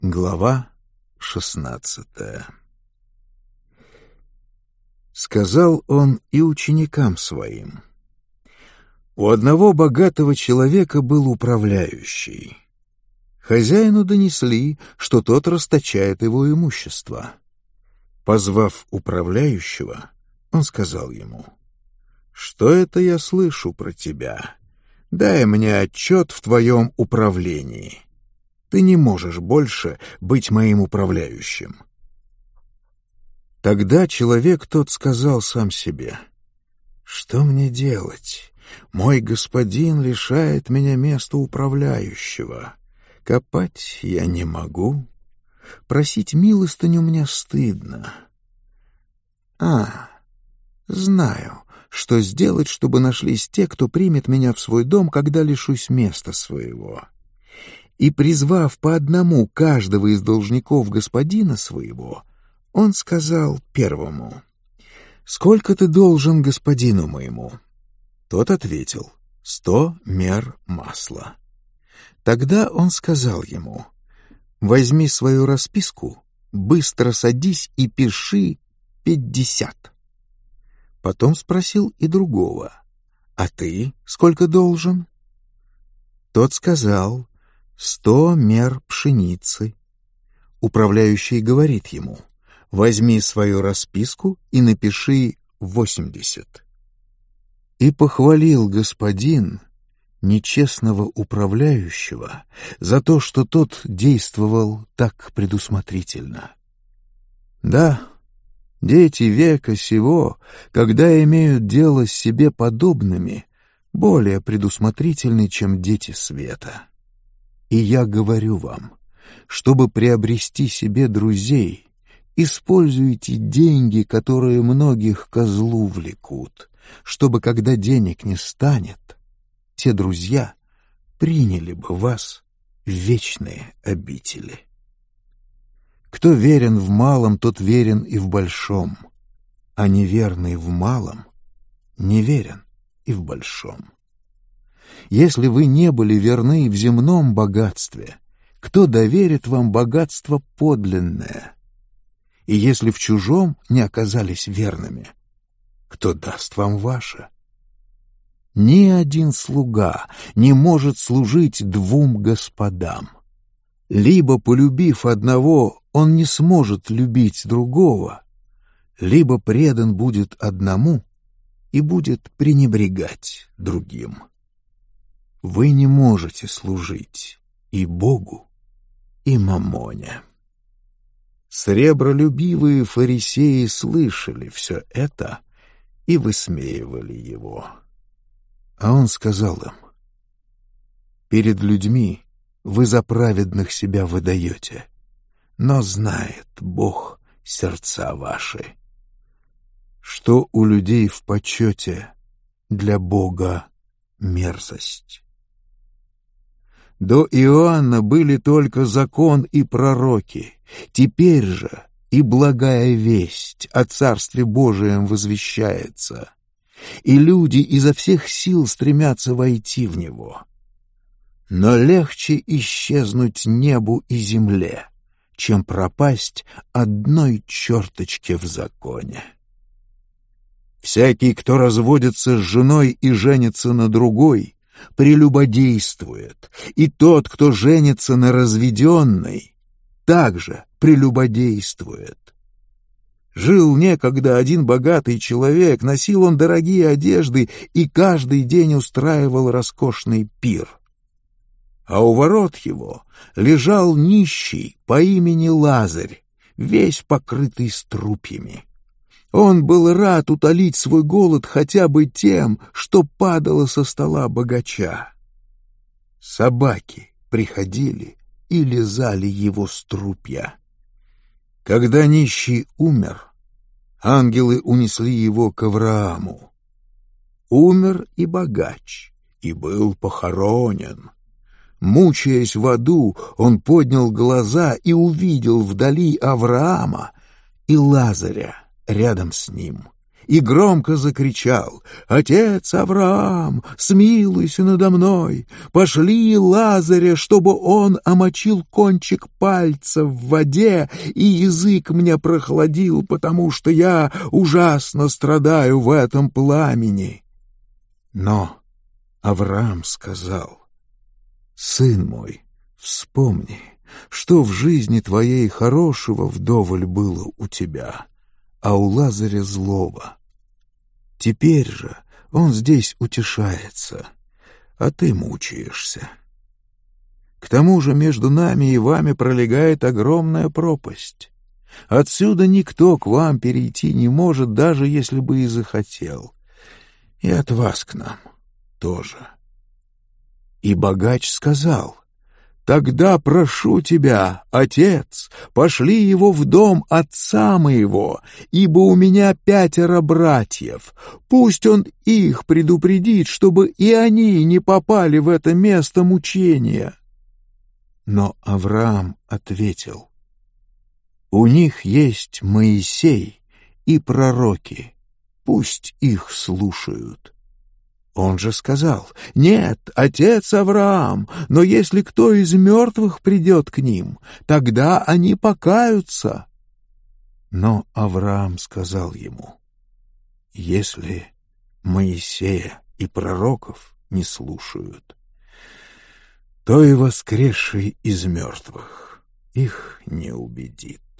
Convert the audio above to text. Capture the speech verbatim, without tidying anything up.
Глава шестнадцатая. Сказал он и ученикам своим: у одного богатого человека был управляющий. Хозяину донесли, что тот расточает его имущество. Позвав управляющего, он сказал ему: «Что это я слышу про тебя? Дай мне отчет в твоем управлении. Ты не можешь больше быть моим управляющим». Тогда человек тот сказал сам себе: «Что мне делать? Мой господин лишает меня места управляющего. Копать я не могу. Просить милостыню мне стыдно. А, знаю, что сделать, чтобы нашлись те, кто примет меня в свой дом, когда лишусь места своего». И, призвав по одному каждого из должников господина своего, он сказал первому: «Сколько ты должен господину моему?» Тот ответил: «Сто мер масла». Тогда он сказал ему: «Возьми свою расписку, быстро садись и пиши пятьдесят». Потом спросил и другого: «А ты сколько должен?» Тот сказал: «Сто мер пшеницы». Управляющий говорит ему: «Возьми свою расписку и напиши восемьдесят». И похвалил господин нечестного управляющего за то, что тот действовал так предусмотрительно. Да, дети века сего, когда имеют дело с себе подобными, более предусмотрительны, чем дети света. И я говорю вам, чтобы приобрести себе друзей, используйте деньги, которые многих козлу влекут, чтобы, когда денег не станет, те друзья приняли бы вас в вечные обители. Кто верен в малом, тот верен и в большом, а неверный в малом не верен и в большом. Если вы не были верны в земном богатстве, кто доверит вам богатство подлинное? И если в чужом не оказались верными, кто даст вам ваше? Ни один слуга не может служить двум господам. Либо, полюбив одного, он не сможет любить другого, либо предан будет одному и будет пренебрегать другим. Вы не можете служить и Богу, и мамоне. Сребролюбивые фарисеи слышали все это и высмеивали его. А он сказал им: «Перед людьми вы за праведных себя выдаете, но знает Бог сердца ваши. Что у людей в почете, для Бога мерзость». До Иоанна были только закон и пророки, теперь же и благая весть о Царстве Божием возвещается, и люди изо всех сил стремятся войти в него. Но легче исчезнуть небу и земле, чем пропасть одной черточке в законе. Всякий, кто разводится с женой и женится на другой, прелюбодействует, и тот, кто женится на разведенной, также прелюбодействует. Жил некогда один богатый человек, носил он дорогие одежды и каждый день устраивал роскошный пир. А у ворот его лежал нищий по имени Лазарь, весь покрытый струпьями. Он был рад утолить свой голод хотя бы тем, что падало со стола богача. Собаки приходили и лизали его струпья. Когда нищий умер, ангелы унесли его к Аврааму. Умер и богач, и был похоронен. Мучаясь в аду, он поднял глаза и увидел вдали Авраама и Лазаря рядом с ним, и громко закричал: «Отец Авраам, смилуйся надо мной! Пошли Лазаря, чтобы он омочил кончик пальца в воде и язык мне прохладил, потому что я ужасно страдаю в этом пламени». Но Авраам сказал: «Сын мой, вспомни, что в жизни твоей хорошего вдоволь было у тебя, а у Лазаря злого. Теперь же он здесь утешается, а ты мучаешься. К тому же между нами и вами пролегает огромная пропасть. Отсюда никто к вам перейти не может, даже если бы и захотел. И от вас к нам тоже». И богач сказал: «Тогда прошу тебя, отец, пошли его в дом отца моего, ибо у меня пятеро братьев. Пусть он их предупредит, чтобы и они не попали в это место мучения». Но Авраам ответил: «У них есть Моисей и пророки, пусть их слушают». Он же сказал: «Нет, отец Авраам, но если кто из мертвых придет к ним, тогда они покаются». Но Авраам сказал ему: «Если Моисея и пророков не слушают, то и воскресший из мертвых их не убедит».